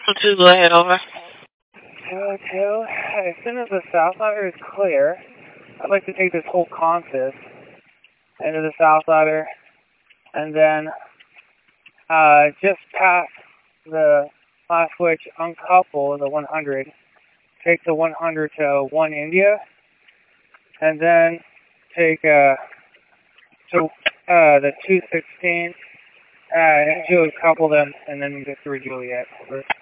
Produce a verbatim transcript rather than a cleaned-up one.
two, go ahead, over. Two, two. As soon as the south ladder is clear, I'd like to take this whole consist into the south ladder, and then uh, just past the last switch, uncouple the one hundred, take the one hundred to one India, and then take uh, to uh, the two sixteen, uh, and Juliet, couple them, and then the three Juliet. Over.